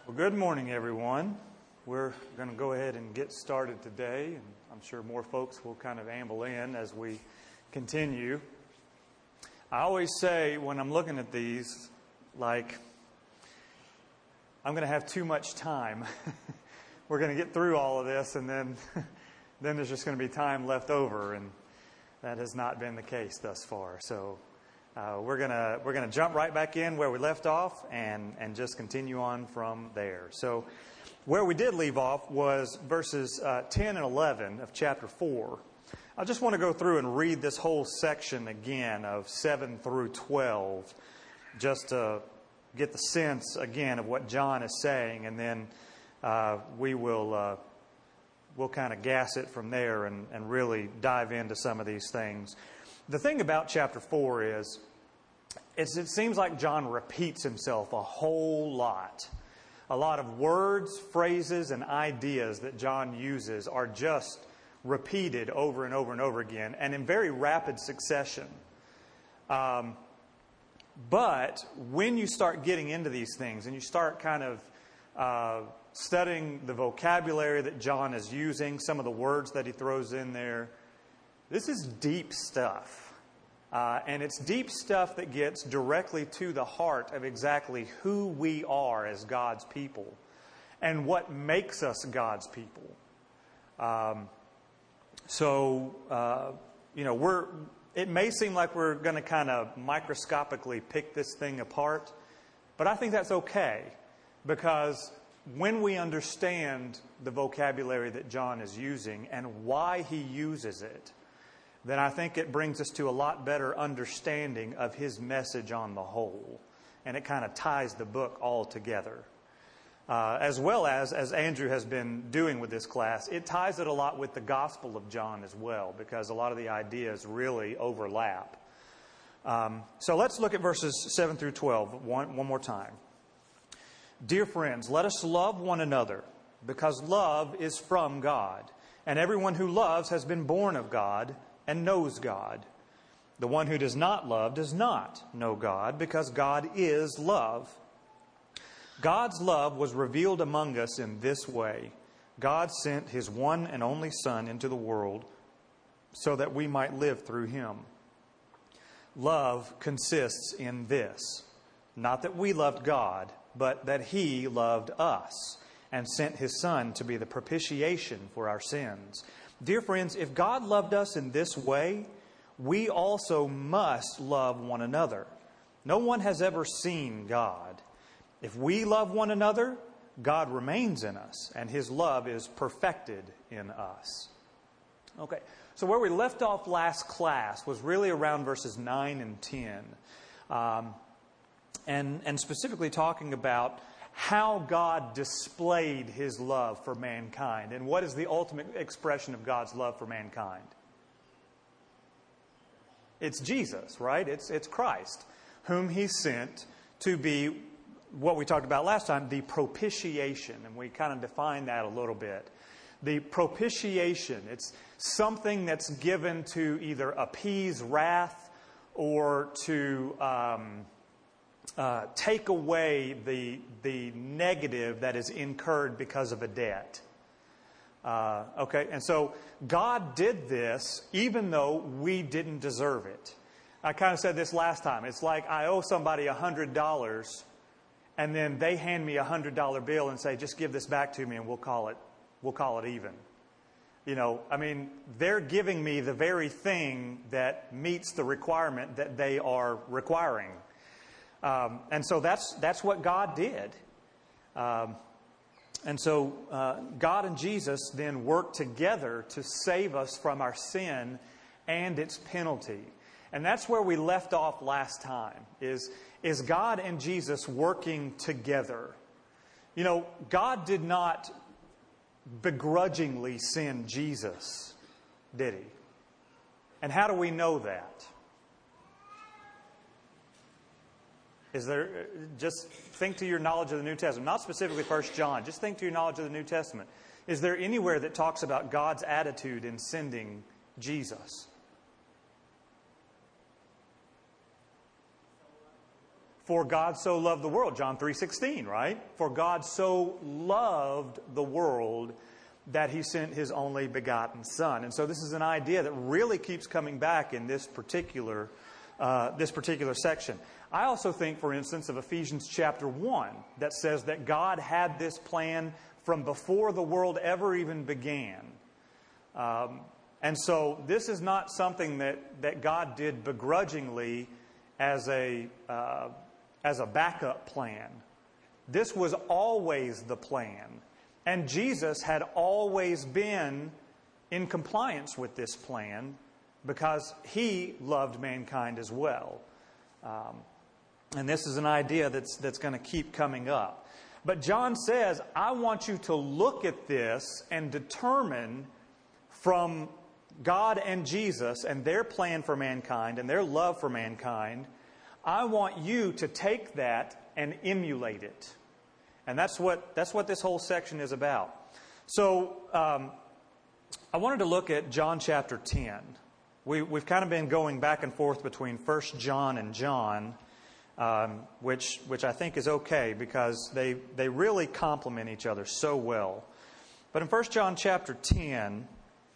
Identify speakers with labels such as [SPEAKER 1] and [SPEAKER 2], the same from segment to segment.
[SPEAKER 1] Well, good morning, everyone. We're going to go ahead and get started today, and I'm sure more folks will kind of amble in as we continue. I always say when I'm looking at these, like, I'm going to have too much time. We're going to get through all of this, and then there's just going to be time left over, and that has not been the case thus far. So we're gonna jump right back in where we left off and just continue on from there. So where we did leave off was verses 10 and 11 of chapter 4. I just want to go through and read this whole section again of 7 through 12, just to get the sense again of what John is saying, and then we'll kind of gas it from there and really dive into some of these things. The thing about chapter 4 is it seems like John repeats himself a whole lot. A lot of words, phrases, and ideas that John uses are just repeated over and over and over again, and in very rapid succession. But when you start getting into these things and you start kind of studying the vocabulary that John is using, some of the words that he throws in there, this is deep stuff. And it's deep stuff that gets directly to the heart of exactly who we are as God's people and what makes us God's people. It may seem like we're going to kind of microscopically pick this thing apart, but I think that's okay, because when we understand the vocabulary that John is using and why he uses it, then I think it brings us to a lot better understanding of his message on the whole. And it kind of ties the book all together. As well as Andrew has been doing with this class, it ties it a lot with the Gospel of John as well, because a lot of the ideas really overlap. So let's look at verses 7 through 12 one more time. Dear friends, let us love one another, because love is from God. And everyone who loves has been born of God and knows God. The one who does not love does not know God, because God is love. God's love was revealed among us in this way. God sent His one and only Son into the world so that we might live through Him. Love consists in this: not that we loved God, but that He loved us and sent His Son to be the propitiation for our sins. Dear friends, if God loved us in this way, we also must love one another. No one has ever seen God. If we love one another, God remains in us, and His love is perfected in us. Okay, so where we left off last class was really around verses 9 and 10, and specifically talking about how God displayed His love for mankind. And what is the ultimate expression of God's love for mankind? It's Jesus, right? It's Christ, whom He sent to be what we talked about last time, the propitiation. And we kind of defined that a little bit. The propitiation, it's something that's given to either appease wrath or to take away the negative that is incurred because of a debt. And so God did this even though we didn't deserve it. I kind of said this last time. It's like I owe somebody $100, and then they hand me a $100 bill and say, "Just give this back to me, and we'll call it even." You know, I mean, they're giving me the very thing that meets the requirement that they are requiring. And so that's what God did. And so God and Jesus then worked together to save us from our sin and its penalty. And that's where we left off last time, is God and Jesus working together. You know, God did not begrudgingly send Jesus, did He? And how do we know that? Just think to your knowledge of the New Testament, not specifically 1 John, just think to your knowledge of the New Testament. Is there anywhere that talks about God's attitude in sending Jesus? For God so loved the world, John 3:16, right? For God so loved the world that He sent His only begotten Son. And so this is an idea that really keeps coming back in this particular section. I also think, for instance, of Ephesians chapter 1 that says that God had this plan from before the world ever even began. And so this is not something that God did begrudgingly as a backup plan. This was always the plan. And Jesus had always been in compliance with this plan because He loved mankind as well. And this is an idea that's going to keep coming up. But John says, I want you to look at this and determine from God and Jesus and their plan for mankind and their love for mankind, I want you to take that and emulate it. And that's what this whole section is about. So I wanted to look at John chapter 10. We've kind of been going back and forth between 1 John and John, which I think is okay because they really complement each other so well. But in 1 John chapter 10,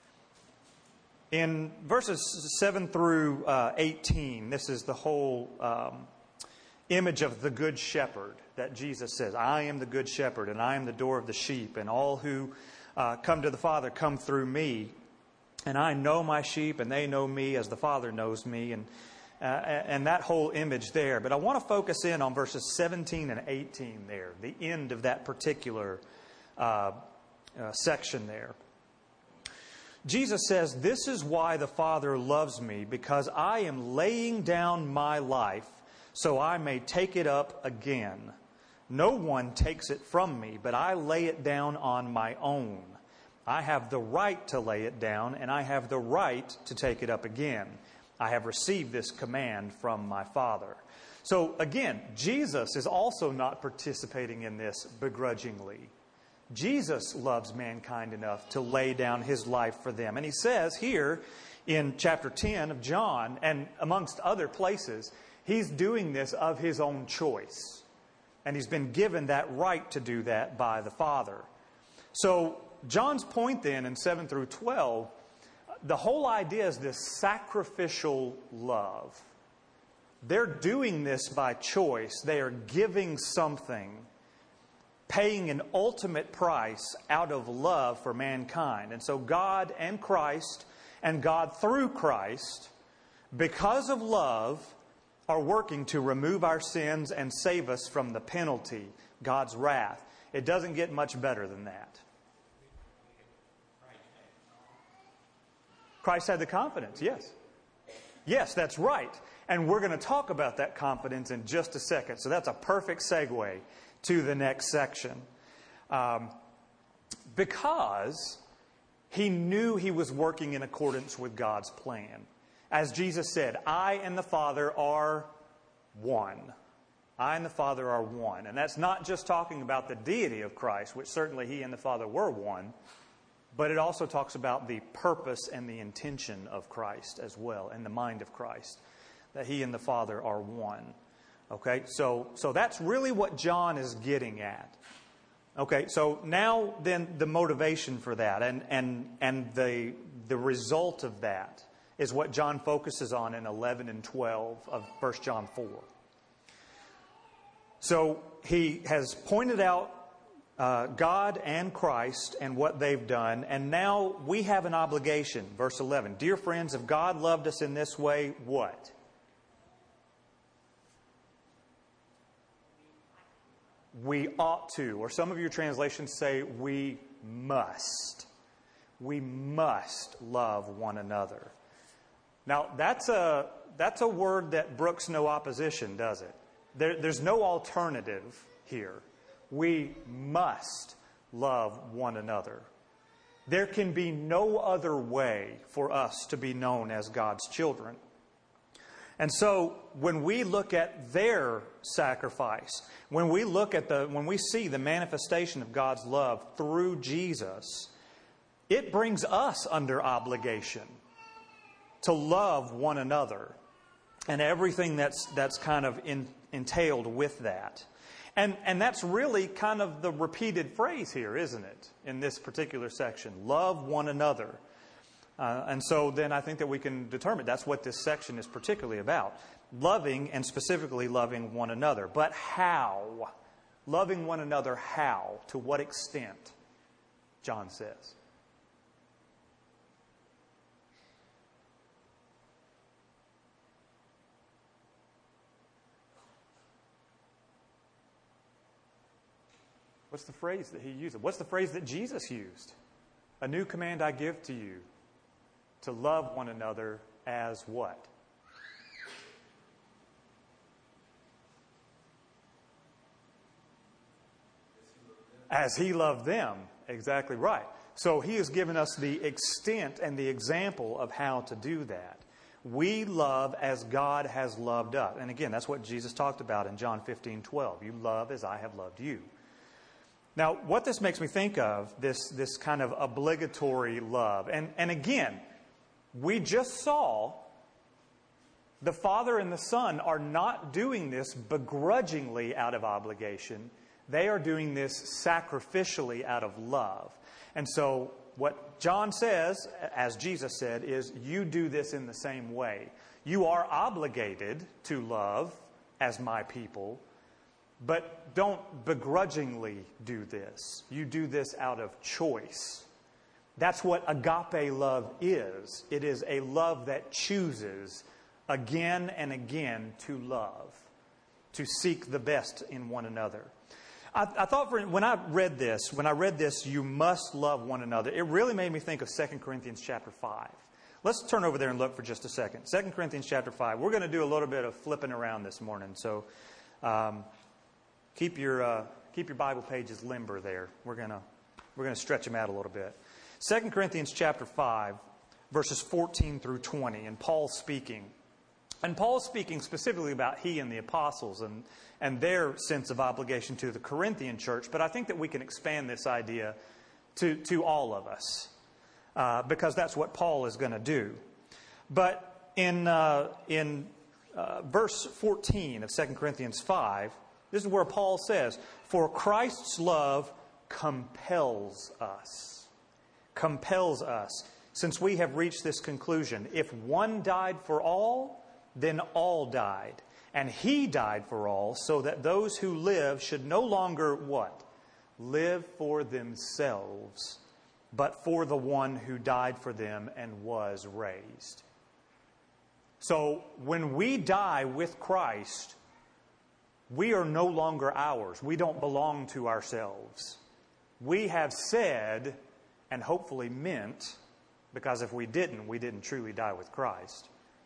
[SPEAKER 1] in verses 7 through 18, this is the whole image of the Good Shepherd that Jesus says, I am the Good Shepherd, and I am the door of the sheep, and all who come to the Father come through me. And I know my sheep, and they know me as the Father knows me, and that whole image there. But I want to focus in on verses 17 and 18 there, the end of that particular section there. Jesus says, this is why the Father loves me, because I am laying down my life so I may take it up again. No one takes it from me, but I lay it down on my own. I have the right to lay it down, and I have the right to take it up again. I have received this command from my Father. So again, Jesus is also not participating in this begrudgingly. Jesus loves mankind enough to lay down His life for them. And He says here in chapter 10 of John, and amongst other places, He's doing this of His own choice. And He's been given that right to do that by the Father. So John's point then in 7 through 12, the whole idea is this sacrificial love. They're doing this by choice. They are giving something, paying an ultimate price out of love for mankind. And so God and Christ, and God through Christ, because of love, are working to remove our sins and save us from the penalty, God's wrath. It doesn't get much better than that. Christ had the confidence, yes. Yes, that's right. And we're going to talk about that confidence in just a second. So that's a perfect segue to the next section. Because He knew He was working in accordance with God's plan. As Jesus said, I and the Father are one. I and the Father are one. And that's not just talking about the deity of Christ, which certainly He and the Father were one, but it also talks about the purpose and the intention of Christ as well, and the mind of Christ, that He and the Father are one. Okay, so that's really what John is getting at. Okay, so now then the motivation for that and the result of that is what John focuses on in 11 and 12 of 1 John 4. So he has pointed out God and Christ and what they've done, and now we have an obligation. Verse 11, dear friends, if God loved us in this way, what? We ought to, or some of your translations say we must. We must love one another. Now, that's a word that brooks no opposition, does it? There's no alternative here. We must love one another. There can be no other way for us to be known as God's children. And so when we look at their sacrifice, when we see the manifestation of God's love through Jesus, it brings us under obligation to love one another and everything that's kind of entailed with that. And that's really kind of the repeated phrase here, isn't it, in this particular section? Love one another. And so then I think that we can determine that's what this section is particularly about. Loving, and specifically loving one another. But how? Loving one another how? To what extent? John says. What's the phrase that he used? What's the phrase that Jesus used? A new command I give to you, to love one another as what? As he loved them. Exactly right. So he has given us the extent and the example of how to do that. We love as God has loved us. And again, that's what Jesus talked about in John 15:12. You love as I have loved you. Now, what this makes me think of, this kind of obligatory love. And again, we just saw the Father and the Son are not doing this begrudgingly out of obligation. They are doing this sacrificially out of love. And so what John says, as Jesus said, is you do this in the same way. You are obligated to love as my people, but don't begrudgingly do this. You do this out of choice. That's what agape love is. It is a love that chooses again and again to love, to seek the best in one another. I thought when I read this, you must love one another, it really made me think of 2 Corinthians chapter 5. Let's turn over there and look for just a second. 2 Corinthians chapter 5. We're going to do a little bit of flipping around this morning, so keep your Bible pages limber there. We're going to stretch them out a little bit. 2 Corinthians chapter 5, verses 14 through 20, and Paul's speaking. And Paul's speaking specifically about he and the apostles and their sense of obligation to the Corinthian church. But I think that we can expand this idea to all of us because that's what Paul is going to do. But in verse 14 of 2 Corinthians 5, this is where Paul says, "For Christ's love compels us." Compels us. Since we have reached this conclusion, if one died for all, then all died. And he died for all, so that those who live should no longer what? Live for themselves, but for the one who died for them and was raised. So when we die with Christ, we are no longer ours. We don't belong to ourselves. We have said, and hopefully meant, because if we didn't truly die with Christ.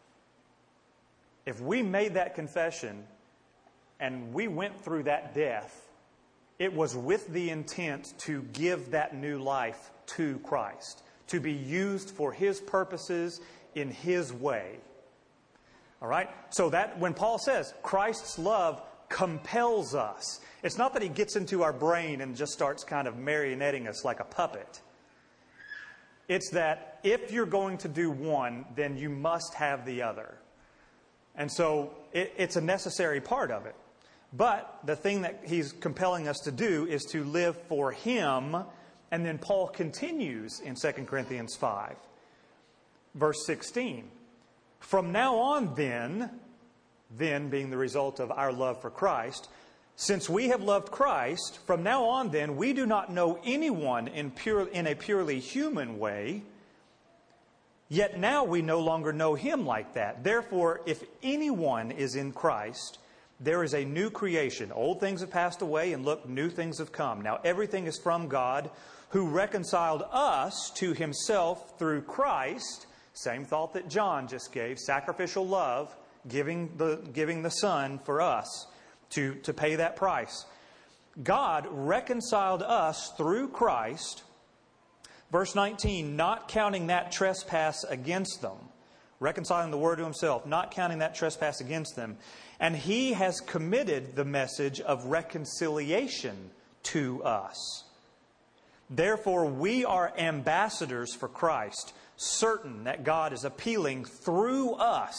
[SPEAKER 1] If we made that confession and we went through that death, it was with the intent to give that new life to Christ, to be used for His purposes in His way. All right? So that when Paul says Christ's love compels us, it's not that He gets into our brain and just starts kind of marionetting us like a puppet. It's that if you're going to do one, then you must have the other. And so it's a necessary part of it. But the thing that he's compelling us to do is to live for Him. And then Paul continues in 2 Corinthians 5, verse 16. From now on then being the result of our love for Christ, since we have loved Christ, from now on then, we do not know anyone in a purely human way. Yet now we no longer know Him like that. Therefore, if anyone is in Christ, there is a new creation. Old things have passed away, and look, new things have come. Now everything is from God, who reconciled us to Himself through Christ. Same thought that John just gave. Sacrificial love, giving the Son for us to pay that price. God reconciled us through Christ. Verse 19, not counting that trespass against them. Reconciling the word to Himself, not counting that trespass against them. And He has committed the message of reconciliation to us. Therefore, we are ambassadors for Christ, certain that God is appealing through us.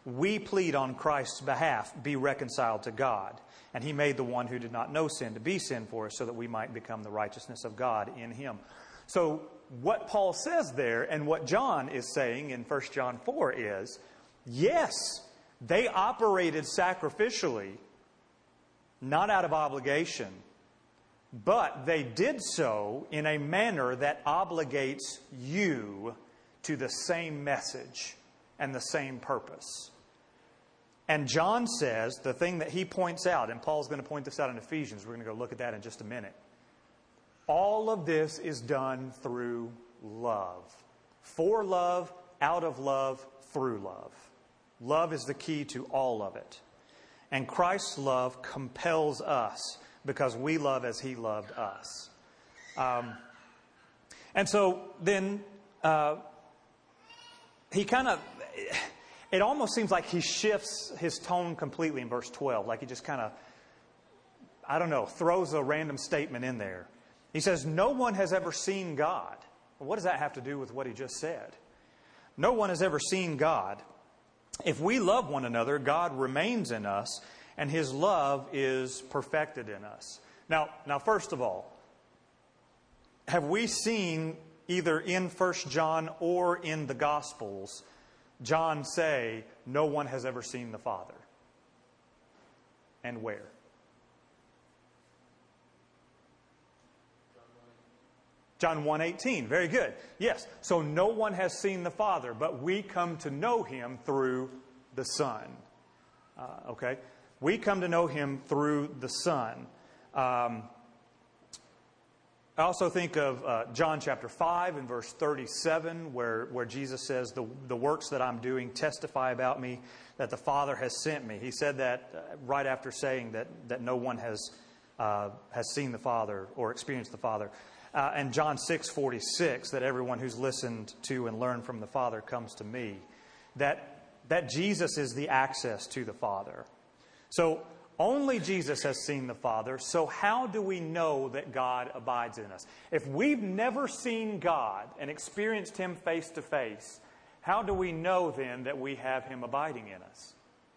[SPEAKER 1] we plead on Christ's behalf, be reconciled to God. And he made the one who did not know sin to be sin for us so that we might become the righteousness of God in him. So what Paul says there and what John is saying in 1 John 4 is, yes, they operated sacrificially, not out of obligation, but they did so in a manner that obligates you to the same message and the same purpose. And John says, the thing that he points out, and Paul's going to point this out in Ephesians, we're going to go look at that in just a minute. All of this is done through love. For love, out of love, through love. Love is the key to all of it. And Christ's love compels us because we love as he loved us. And so then he kind of, it almost seems like he shifts his tone completely in verse 12. Like he just kind of, throws a random statement in there. He says, no one has ever seen God. Well, what does that have to do with what he just said? No one has ever seen God. If we love one another, God remains in us, and his love is perfected in us. Now, first of all, have we seen either in 1 John or in the Gospels, John say, no one has ever seen the Father? And where? John 1:18. Very good. Yes. So no one has seen the Father, but we come to know him through the Son. Okay? We come to know him through the Son. I also think of John chapter 5 and verse 37, where Jesus says, the works that I'm doing testify about me, that the Father has sent me. He said that right after saying that no one has seen the Father or experienced the Father. And John 6:46, that everyone who's listened to and learned from the Father comes to me. That Jesus is the access to the Father. So only Jesus has seen the Father. So how do we know that God abides in us? If we've never seen God and experienced him face to face, how do we know then that we have him abiding in us?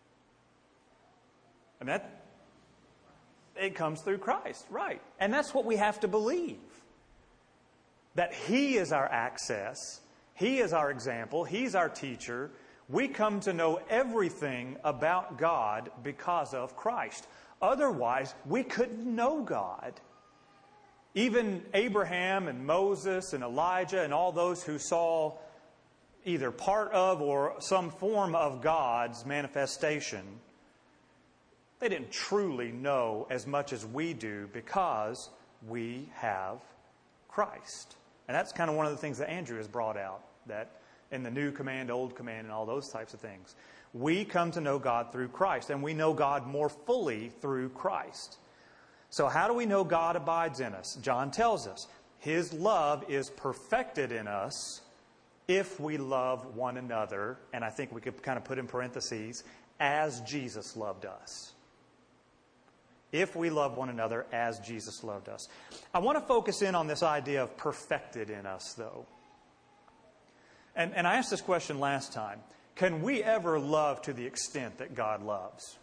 [SPEAKER 1] I mean, it comes through Christ, right? And that's what we have to believe. That he is our access, he is our example, he's our teacher. We come to know everything about God because of Christ. Otherwise, we couldn't know God. Even Abraham and Moses and Elijah and all those who saw either part of or some form of God's manifestation, they didn't truly know as much as we do because we have Christ. And that's kind of one of the things that Andrew has brought out, that in the new command, old command, and all those types of things. We come to know God through Christ, and we know God more fully through Christ. So how do we know God abides in us? John tells us, his love is perfected in us if we love one another, and I think we could kind of put in parentheses, as Jesus loved us. If we love one another as Jesus loved us. I want to focus in on this idea of perfected in us, though. And I asked this question last time. Can we ever love to the extent that God loves?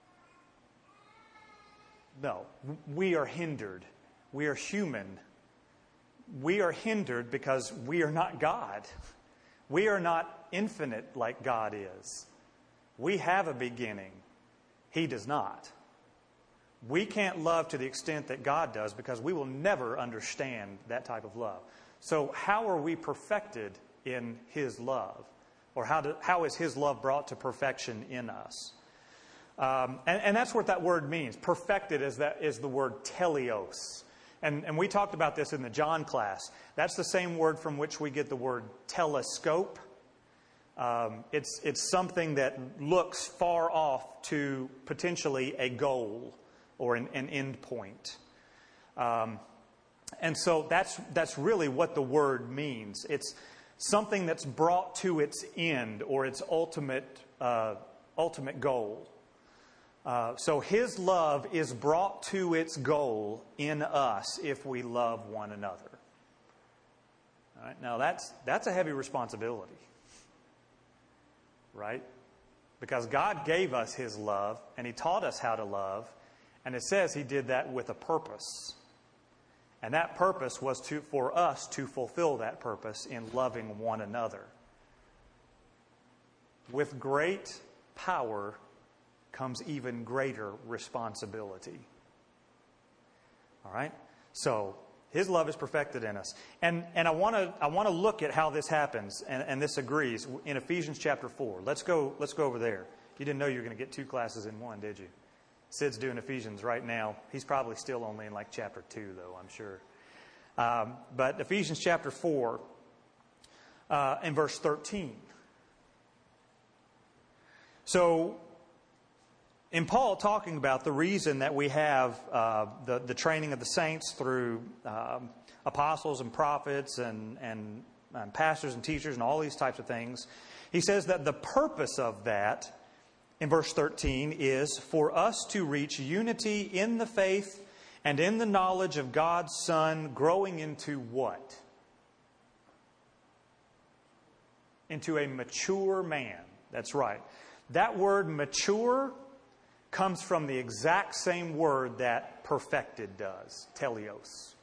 [SPEAKER 1] No. We are hindered. We are human. We are hindered because we are not God. We are not infinite like God is. We have a beginning. He does not. We can't love to the extent that God does because we will never understand that type of love. So how are we perfected in his love? Or how is his love brought to perfection in us? And that's what that word means. Perfected is the word teleos. And we talked about this in the John class. That's the same word from which we get the word telescope. It's something that looks far off to potentially a goal or an end point. And so that's really what the word means. It's something that's brought to its end or its ultimate goal. So his love is brought to its goal in us if we love one another. All right? Now that's a heavy responsibility. Right? Because God gave us His love, and He taught us how to love, and it says He did that with a purpose. And that purpose was for us to fulfill that purpose in loving one another. With great power comes even greater responsibility. All right? So, His love is perfected in us. And I want to look at how this happens, and this agrees, in Ephesians chapter 4. Let's go over there. You didn't know you were going to get 2 classes in one, did you? Sid's doing Ephesians right now. He's probably still only in like chapter 2, though, I'm sure. But Ephesians chapter 4, in verse 13. So, in Paul talking about the reason that we have the training of the saints through apostles and prophets and pastors and teachers and all these types of things, he says that the purpose of that, in verse 13, is for us to reach unity in the faith and in the knowledge of God's Son, growing into what? Into a mature man. That's right. That word mature comes from the exact same word that perfected does, teleos.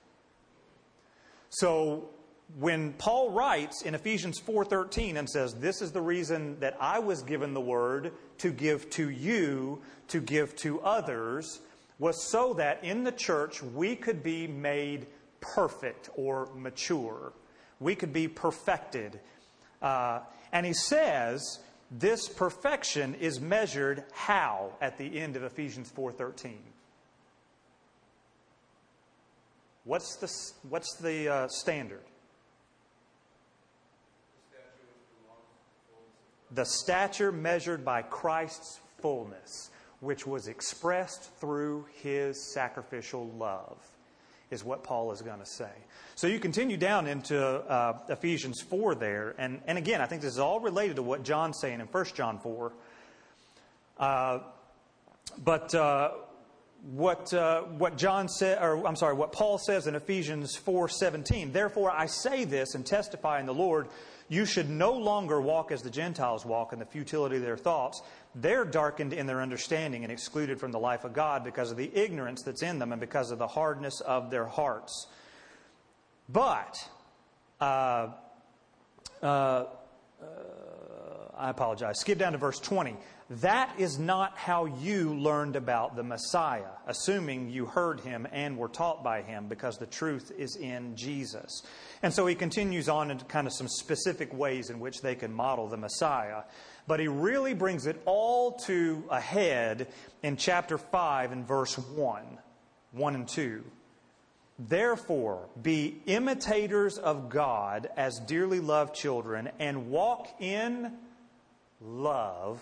[SPEAKER 1] So when Paul writes in Ephesians 4:13 and says, this is the reason that I was given the word to give to you, to give to others, was so that in the church we could be made perfect or mature. We could be perfected. And he says this perfection is measured how at the end of Ephesians 4:13? What's the standard? The stature measured by Christ's fullness, which was expressed through His sacrificial love, is what Paul is going to say. So you continue down into Ephesians 4 there, and again, I think this is all related to what John's saying in 1 John 4. What Paul says in Ephesians 4:17. Therefore I say this and testify in the Lord, you should no longer walk as the Gentiles walk in the futility of their thoughts. They're darkened in their understanding and excluded from the life of God because of the ignorance that's in them and because of the hardness of their hearts. But, I apologize. Skip down to verse 20. That is not how you learned about the Messiah, assuming you heard Him and were taught by Him, because the truth is in Jesus. And so he continues on into kind of some specific ways in which they can model the Messiah. But he really brings it all to a head in chapter 5 and verse 1 and 2. Therefore, be imitators of God as dearly loved children, and walk in love,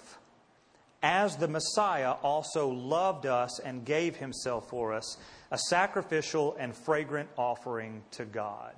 [SPEAKER 1] as the Messiah also loved us and gave Himself for us, a sacrificial and fragrant offering to God.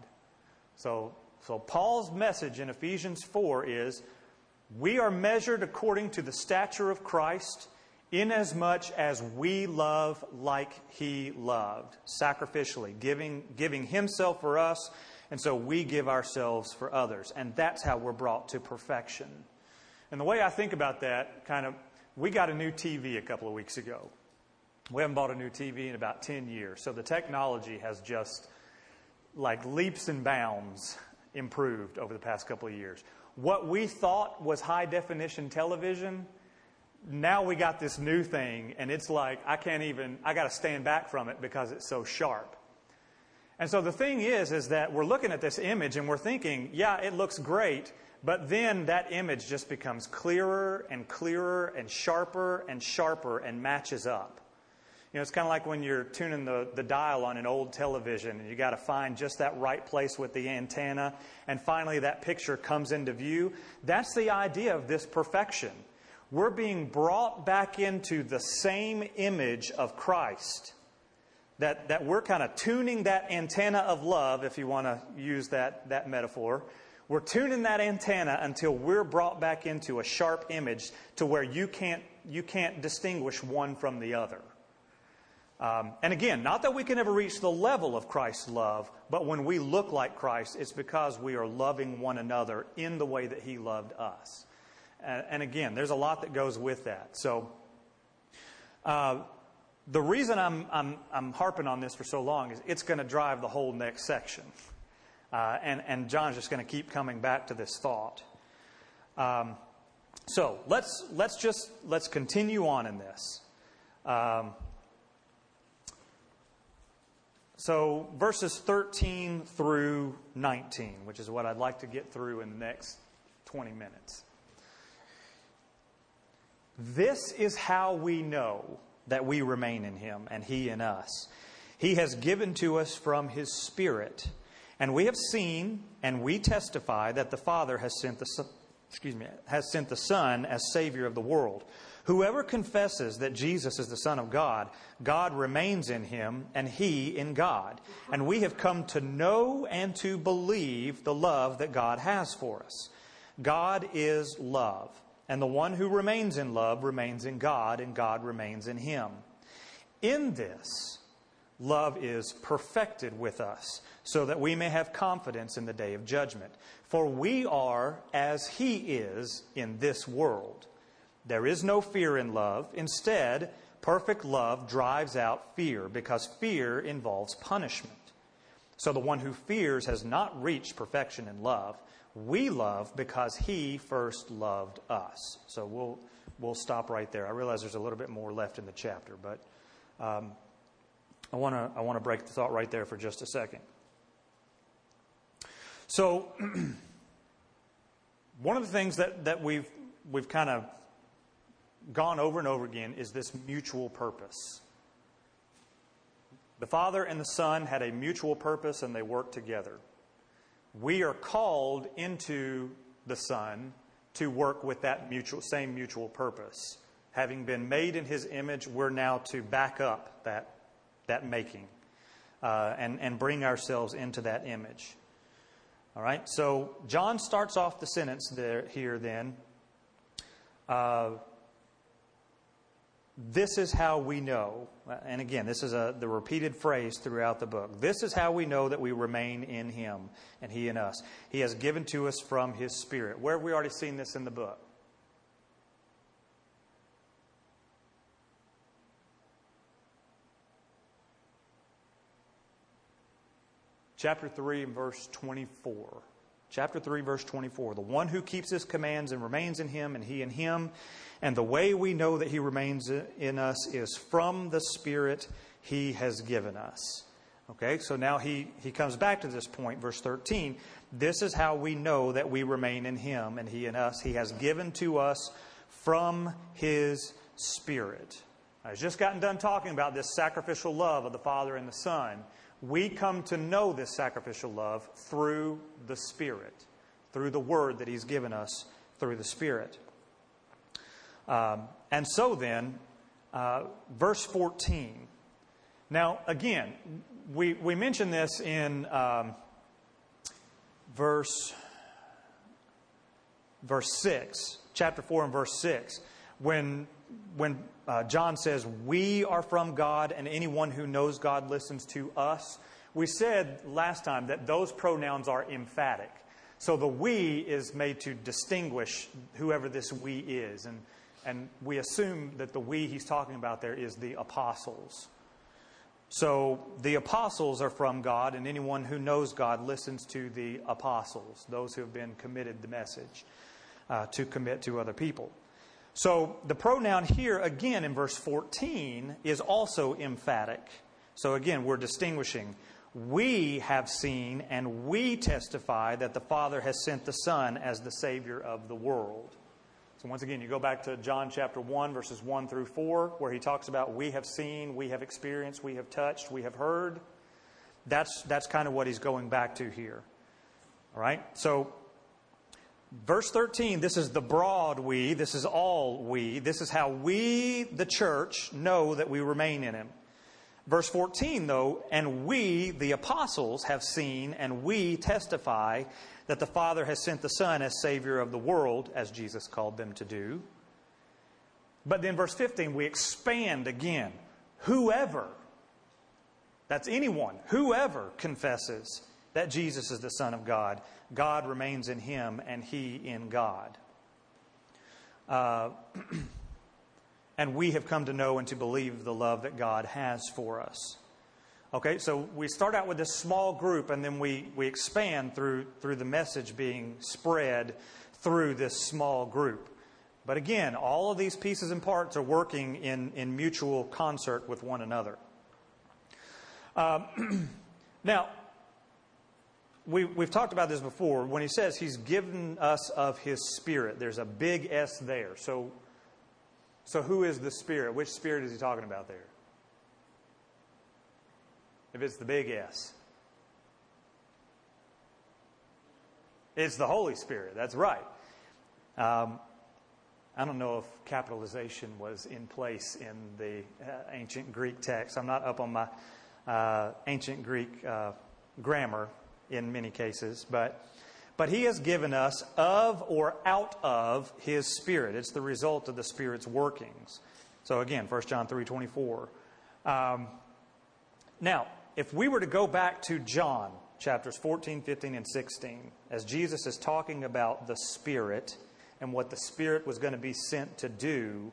[SPEAKER 1] So Paul's message in Ephesians 4 is, we are measured according to the stature of Christ, inasmuch as we love like He loved, sacrificially, giving Himself for us, and so we give ourselves for others. And that's how we're brought to perfection. And the way I think about that, we got a new TV a couple of weeks ago. We haven't bought a new TV in about 10 years. So the technology has just, like leaps and bounds, improved over the past couple of years. What we thought was high-definition television, now we got this new thing, and it's like, I got to stand back from it because it's so sharp. And so the thing is that we're looking at this image and we're thinking, yeah, it looks great, but then that image just becomes clearer and clearer and sharper and matches up. You know, it's kind of like when you're tuning the dial on an old television and you got to find just that right place with the antenna, and finally that picture comes into view. That's the idea of this perfection. We're being brought back into the same image of Christ. That we're kind of tuning that antenna of love, if you want to use that metaphor. We're tuning that antenna until we're brought back into a sharp image to where you can't distinguish one from the other. And again, not that we can ever reach the level of Christ's love, but when we look like Christ, it's because we are loving one another in the way that He loved us. And again, there's a lot that goes with that. So the reason I'm harping on this for so long is it's going to drive the whole next section. And John's just going to keep coming back to this thought. So let's continue on in this. So verses 13 through 19, which is what I'd like to get through in the next 20 minutes. This is how we know that we remain in Him and He in us. He has given to us from His Spirit, and we have seen and we testify that the Father has sent the Son as Savior of the world. Whoever confesses that Jesus is the Son of God, God remains in him and He in God. And we have come to know and to believe the love that God has for us. God is love, and the one who remains in love remains in God, and God remains in him. In this, love is perfected with us, so that we may have confidence in the day of judgment. For we are as He is in this world. There is no fear in love. Instead, perfect love drives out fear, because fear involves punishment. So the one who fears has not reached perfection in love. We love because He first loved us. So we'll stop right there. I realize there's a little bit more left in the chapter, but I want to break the thought right there for just a second. So one of the things that we've kind of gone over and over again is this mutual purpose. The Father and the Son had a mutual purpose, and they worked together. We are called into the Son to work with that same mutual purpose. Having been made in His image, we're now to back up that making and bring ourselves into that image. All right, so John starts off the sentence here then. This is how we know, and again, this is the repeated phrase throughout the book. This is how we know that we remain in Him and He in us. He has given to us from His Spirit. Where have we already seen this in the book? Chapter 3 and verse 24. Chapter 3, verse 24. The one who keeps His commands and remains in Him and He in him. And the way we know that He remains in us is from the Spirit He has given us. Okay, so now he comes back to this point, verse 13. This is how we know that we remain in Him and He in us. He has given to us from His Spirit. I've just gotten done talking about this sacrificial love of the Father and the Son. We come to know this sacrificial love through the Spirit, through the Word that He's given us through the Spirit. And so then, verse 14. Now, again, we mentioned this in verse 6, chapter 4 and verse 6, when John says, we are from God and anyone who knows God listens to us. We said last time that those pronouns are emphatic. So the we is made to distinguish whoever this we is. And we assume that the we he's talking about there is the apostles. So the apostles are from God, and anyone who knows God listens to the apostles, those who have been committed the message to commit to other people. So the pronoun here, again, in verse 14, is also emphatic. So again, we're distinguishing. We have seen and we testify that the Father has sent the Son as the Savior of the world. So once again, you go back to John chapter 1, verses 1 through 4, where he talks about we have seen, we have experienced, we have touched, we have heard. That's kind of what he's going back to here. All right? So verse 13, this is the broad we, this is all we. This is how we, the church, know that we remain in Him. Verse 14, though, and we, the apostles, have seen and we testify that the Father has sent the Son as Savior of the world, as Jesus called them to do. But then verse 15, we expand again. Whoever, that's anyone, whoever confesses that Jesus is the Son of God, God remains in him and he in God. And we have come to know and to believe the love that God has for us. Okay, so we start out with this small group, and then we expand through the message being spread through this small group. But again, all of these pieces and parts are working in mutual concert with one another. Now, we've talked about this before. When he says he's given us of his Spirit, there's a big S there. So who is the Spirit? Which Spirit is he talking about there? If it's the big S. It's the Holy Spirit. That's right. I don't know if capitalization was in place in the ancient Greek text. I'm not up on my ancient Greek grammar in many cases. But he has given us of or out of his Spirit. It's the result of the Spirit's workings. So again, 1 John 3:24. Now, if we were to go back to John, chapters 14, 15, and 16, as Jesus is talking about the Spirit and what the Spirit was going to be sent to do,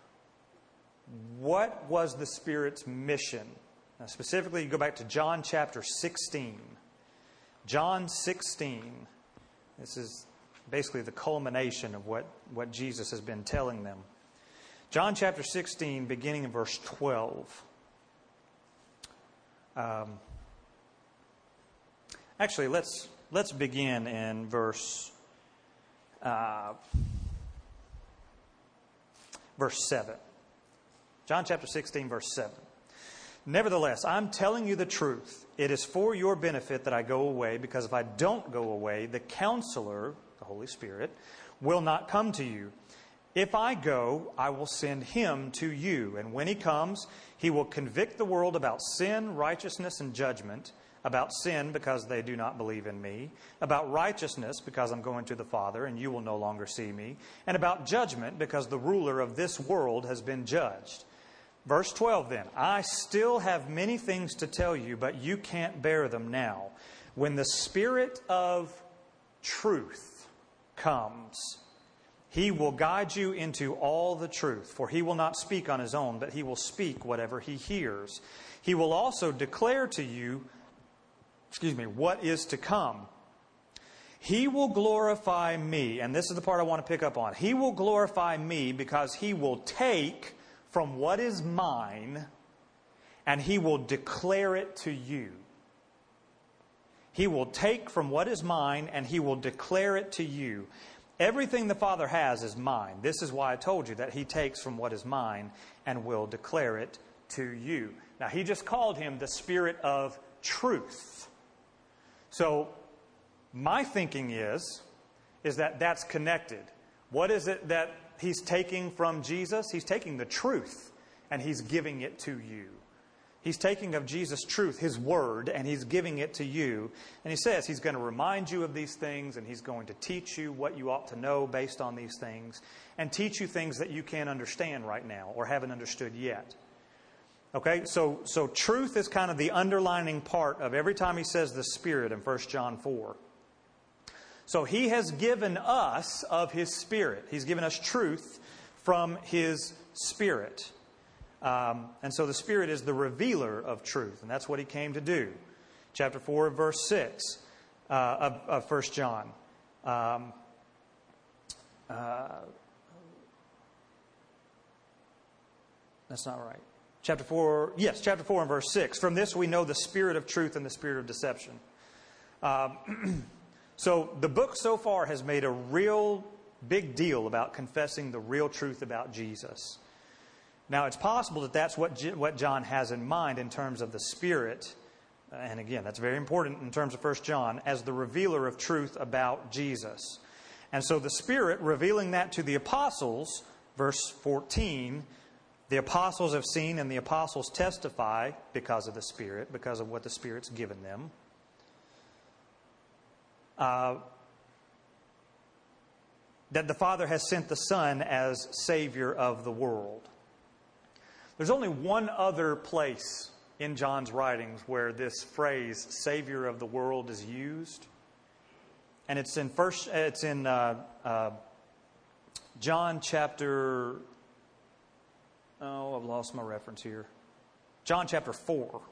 [SPEAKER 1] what was the Spirit's mission? Now, specifically, you go back to John chapter 16. John 16. This is basically the culmination of what Jesus has been telling them. John chapter 16, beginning in verse 12. Actually, let's begin in verse 7. John chapter 16, verse 7. Nevertheless, I'm telling you the truth. It is for your benefit that I go away, because if I don't go away, the Counselor, the Holy Spirit, will not come to you. If I go, I will send him to you. And when he comes, he will convict the world about sin, righteousness, and judgment. About sin, because they do not believe in me. About righteousness, because I'm going to the Father, and you will no longer see me. And about judgment, because the ruler of this world has been judged. Verse 12 then, I still have many things to tell you, but you can't bear them now. When the Spirit of truth comes, he will guide you into all the truth, for he will not speak on his own, but he will speak whatever he hears. He will also declare to you, what is to come. He will glorify me, and this is the part I want to pick up on. He will glorify me because he will take from what is mine, and he will declare it to you. He will take from what is mine, and he will declare it to you. Everything the Father has is mine. This is why I told you that he takes from what is mine and will declare it to you. Now, he just called him the Spirit of truth. So, my thinking is that that's connected. What is it that he's taking from Jesus? He's taking the truth, and he's giving it to you. He's taking of Jesus' truth, his word, and he's giving it to you. And he says he's going to remind you of these things, and he's going to teach you what you ought to know based on these things, and teach you things that you can't understand right now or haven't understood yet. Okay, so truth is kind of the underlining part of every time he says the Spirit in 1 John 4. So he has given us of his Spirit. He's given us truth from his Spirit. And so the Spirit is the revealer of truth, and that's what he came to do. Chapter 4, verse 6 of 1 John. That's not right. Chapter 4 and verse 6. From this we know the spirit of truth and the spirit of deception. So the book so far has made a real big deal about confessing the real truth about Jesus. Now, it's possible that that's what John has in mind in terms of the Spirit. And again, that's very important in terms of 1 John, as the revealer of truth about Jesus. And so the Spirit revealing that to the apostles, verse 14, the apostles have seen and the apostles testify because of the Spirit, because of what the Spirit's given them. That the Father has sent the Son as Savior of the world. There's only one other place in John's writings where this phrase, Savior of the world, is used. And it's in John chapter... Oh, I've lost my reference here. John chapter 4.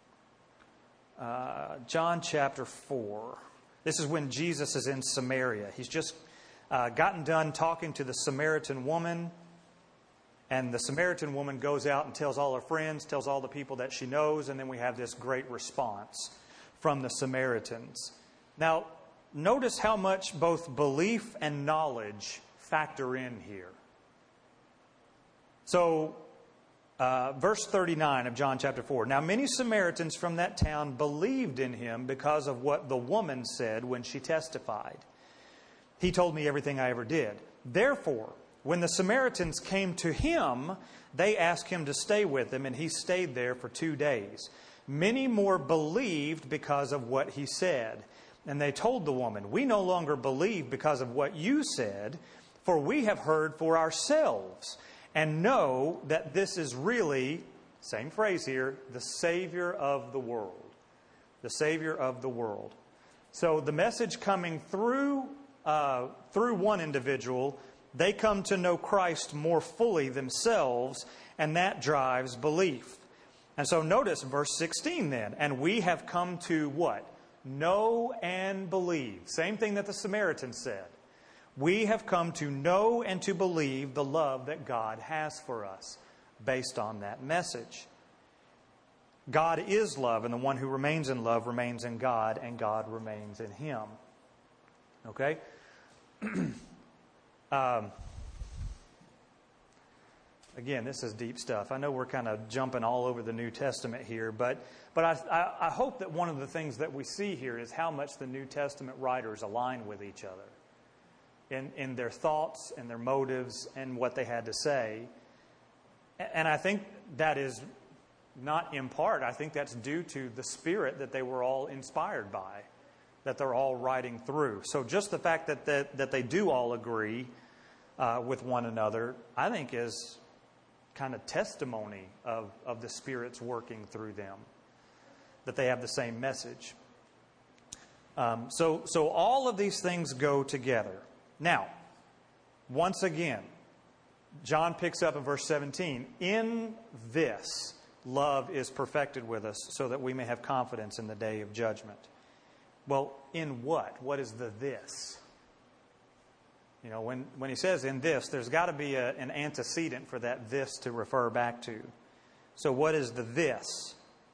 [SPEAKER 1] John chapter 4. This is when Jesus is in Samaria. He's just gotten done talking to the Samaritan woman. And the Samaritan woman goes out and tells all her friends, tells all the people that she knows. And then we have this great response from the Samaritans. Now, notice how much both belief and knowledge factor in here. So, verse 39 of John chapter 4. Now, many Samaritans from that town believed in him because of what the woman said when she testified. He told me everything I ever did. Therefore, when the Samaritans came to him, they asked him to stay with them, and he stayed there for 2 days. Many more believed because of what he said. And they told the woman, "We no longer believe because of what you said, for we have heard for ourselves and know that this is really," same phrase here, "the Savior of the world." The Savior of the world. So the message coming through one individual, they come to know Christ more fully themselves, and that drives belief. And so notice verse 16 then. And we have come to what? Know and believe. Same thing that the Samaritans said. We have come to know and to believe the love that God has for us based on that message. God is love, and the one who remains in love remains in God, and God remains in him. Okay? Again, this is deep stuff. I know we're kind of jumping all over the New Testament here, but I hope that one of the things that we see here is how much the New Testament writers align with each other in their thoughts and their motives and what they had to say. And I think that is not in part. I think that's due to the spirit that they were all inspired by, that they're all writing through. So just the fact that they do all agree with one another, I think is kind of testimony of the Spirit's working through them, that they have the same message. So all of these things go together. Now, once again, John picks up in verse 17, "In this love is perfected with us, so that we may have confidence in the day of judgment." Well, in what? What is the this? You know, when he says in this, there's got to be an antecedent for that this to refer back to. So what is the this?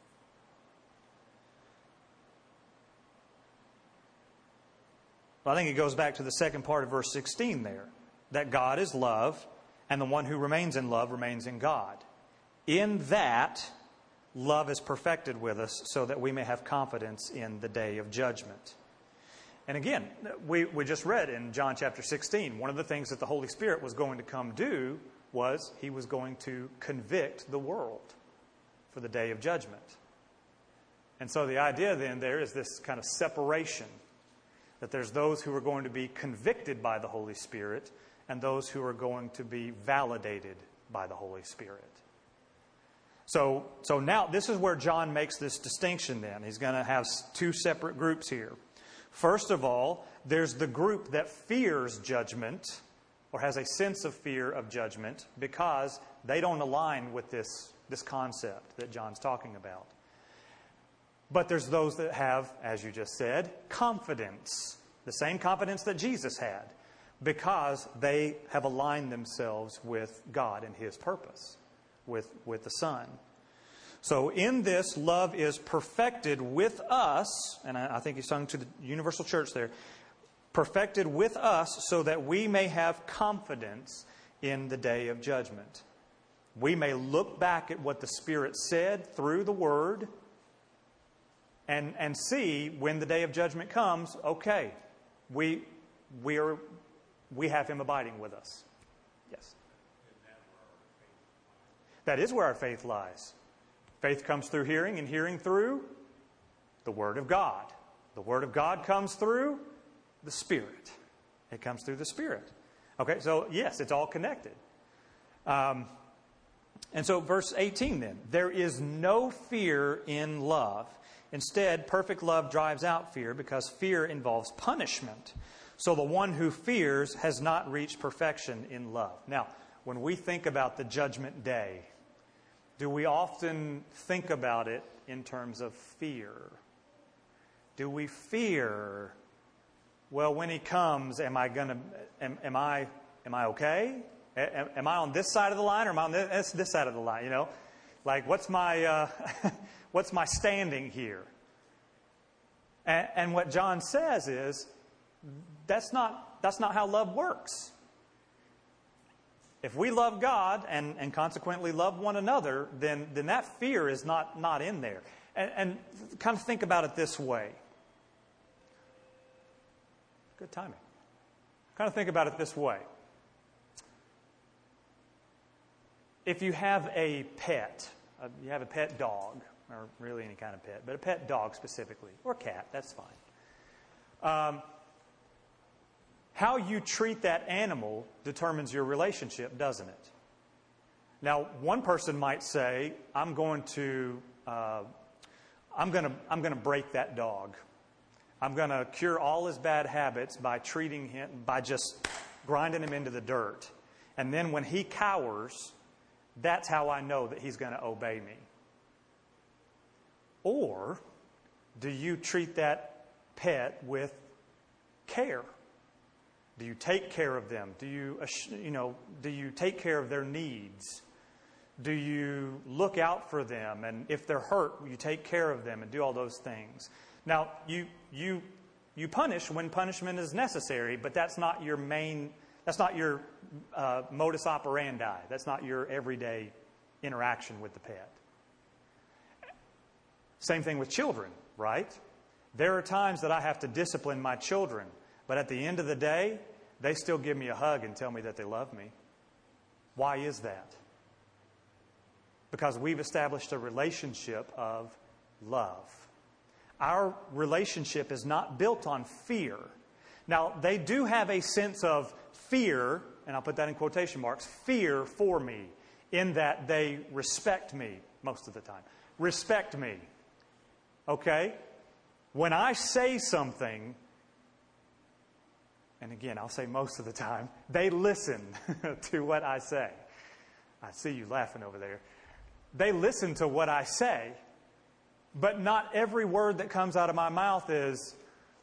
[SPEAKER 1] Well, I think it goes back to the second part of verse 16 there. That God is love, and the one who remains in love remains in God. In that, love is perfected with us, so that we may have confidence in the day of judgment. And again, we just read in John chapter 16, one of the things that the Holy Spirit was going to come do was he was going to convict the world for the day of judgment. And so the idea then there is this kind of separation, that there's those who are going to be convicted by the Holy Spirit and those who are going to be validated by the Holy Spirit. So now this is where John makes this distinction then. He's going to have two separate groups here. First of all, there's the group that fears judgment or has a sense of fear of judgment because they don't align with this concept that John's talking about. But there's those that have, as you just said, confidence, the same confidence that Jesus had, because they have aligned themselves with God and His purpose, with the Son. So in this, love is perfected with us, and I think he's talking to the universal church there, perfected with us so that we may have confidence in the day of judgment. We may look back at what the Spirit said through the Word and see when the day of judgment comes, okay, we have Him abiding with us. Yes. That is where our faith lies. Faith comes through hearing, and hearing through the Word of God. The Word of God comes through the Spirit. It comes through the Spirit. Okay, so yes, it's all connected. And so verse 18 then, there is no fear in love. Instead, perfect love drives out fear because fear involves punishment. So the one who fears has not reached perfection in love. Now, when we think about the judgment day, do we often think about it in terms of fear? Do we fear, well, when he comes, am I okay? Am I on this side of the line, or am I on this side of the line? You know, like what's my what's my standing here? And what John says is that's not how love works. If we love God and consequently love one another, then that fear is not in there. And kind of think about it this way. Good timing. Kind of think about it this way. If you have a pet, you have a pet dog, or really any kind of pet, but a pet dog specifically, or cat, that's fine. How you treat that animal determines your relationship, doesn't it? Now, one person might say, I'm going to break that dog. I'm going to cure all his bad habits by treating him, by just grinding him into the dirt. And then when he cowers, that's how I know that he's going to obey me. Or do you treat that pet with care? Do you take care of them? Do you take care of their needs? Do you look out for them? And if they're hurt, you take care of them and do all those things. Now, you punish when punishment is necessary, but that's not your modus operandi. That's not your everyday interaction with the pet. Same thing with children, right? There are times that I have to discipline my children, but at the end of the day, they still give me a hug and tell me that they love me. Why is that? Because we've established a relationship of love. Our relationship is not built on fear. Now, they do have a sense of fear, and I'll put that in quotation marks, fear for me, in that they respect me most of the time. Respect me. Okay? When I say something, and again, I'll say most of the time, they listen to what I say. I see you laughing over there. They listen to what I say, but not every word that comes out of my mouth is,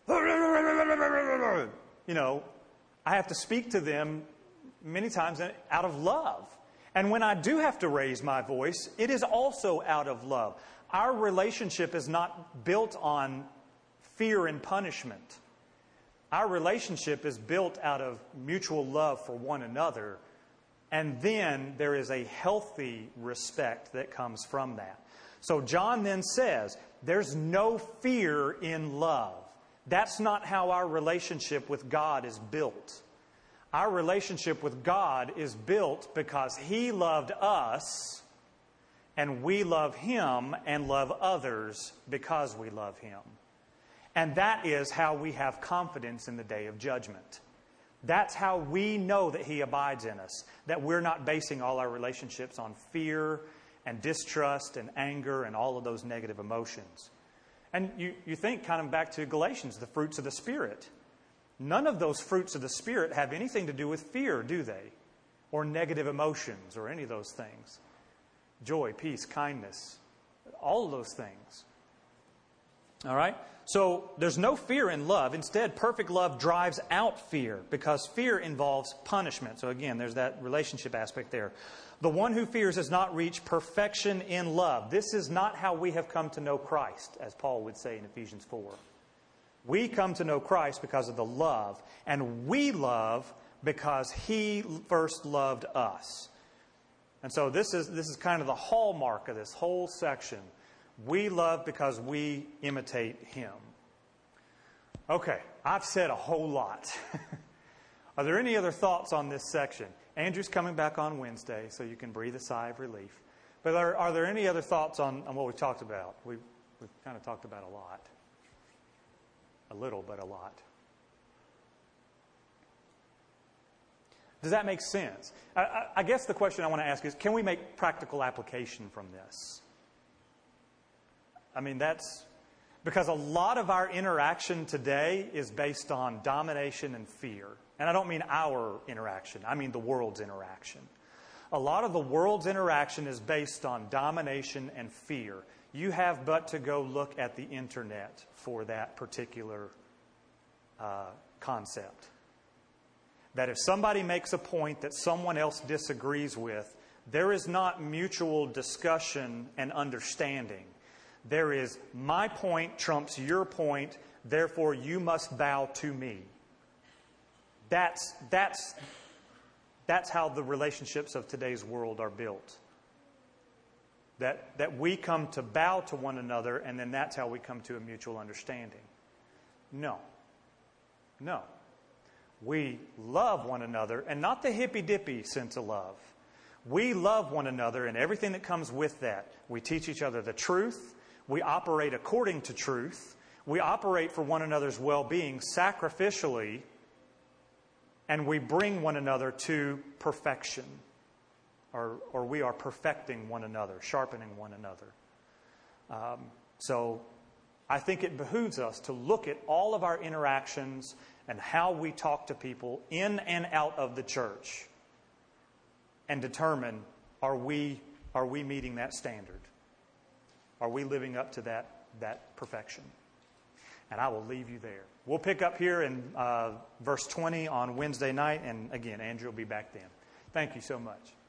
[SPEAKER 1] I have to speak to them many times out of love. And when I do have to raise my voice, it is also out of love. Our relationship is not built on fear and punishment. Our relationship is built out of mutual love for one another. And then there is a healthy respect that comes from that. So John then says, there's no fear in love. That's not how our relationship with God is built. Our relationship with God is built because He loved us, and we love Him and love others because we love Him. And that is how we have confidence in the day of judgment. That's how we know that He abides in us, that we're not basing all our relationships on fear and distrust and anger and all of those negative emotions. And you think kind of back to Galatians, the fruits of the Spirit. None of those fruits of the Spirit have anything to do with fear, do they? Or negative emotions or any of those things. Joy, peace, kindness, all of those things. All right? So there's no fear in love. Instead, perfect love drives out fear because fear involves punishment. So again, there's that relationship aspect there. The one who fears has not reached perfection in love. This is not how we have come to know Christ, as Paul would say in Ephesians 4. We come to know Christ because of the love, and we love because He first loved us. And so this is kind of the hallmark of this whole section. We love because we imitate Him. Okay, I've said a whole lot. Are there any other thoughts on this section? Andrew's coming back on Wednesday, so you can breathe a sigh of relief. But are there any other thoughts on what we've talked about? We've kind of talked about a lot. A little, but a lot. Does that make sense? I guess the question I want to ask is, can we make practical application from this? I mean, Because a lot of our interaction today is based on domination and fear. And I don't mean our interaction. I mean the world's interaction. A lot of the world's interaction is based on domination and fear. You have but to go look at the internet for that particular concept. That if somebody makes a point that someone else disagrees with, there is not mutual discussion and understanding. There is my point trumps your point, therefore you must bow to me. That's how the relationships of today's world are built. That we come to bow to one another, and then that's how we come to a mutual understanding. No. We love one another, and not the hippy-dippy sense of love. We love one another and everything that comes with that. We teach each other the truth. We operate according to truth. We operate for one another's well-being sacrificially, and we bring one another to perfection. Or we are perfecting one another, sharpening one another. So I think it behooves us to look at all of our interactions and how we talk to people in and out of the church and determine, are we meeting that standard? Are we living up to that perfection? And I will leave you there. We'll pick up here in verse 20 on Wednesday night. And again, Andrew will be back then. Thank you so much.